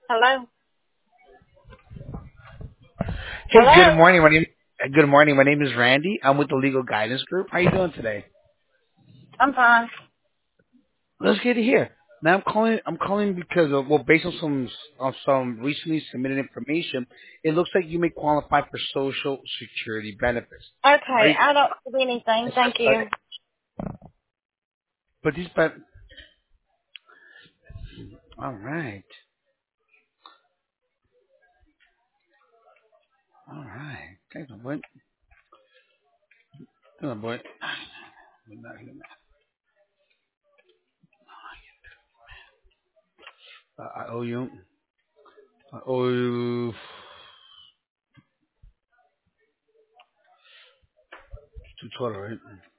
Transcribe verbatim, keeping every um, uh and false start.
Hello? Hey, good Hello? morning. My name uh, Good morning. My name is Randy. I'm with the Legal Guidance Group. How you doing today? I'm fine. Let's get it here. Now I'm calling. I'm calling because of, well, based on some on some recently submitted information, it looks like you may qualify for Social Security benefits. Are Okay, you? I don't have anything. Thank you. But these, but all right, all right. Thanks, my boy. Thanks, my boy. Uh, I owe you. I owe you two total, right?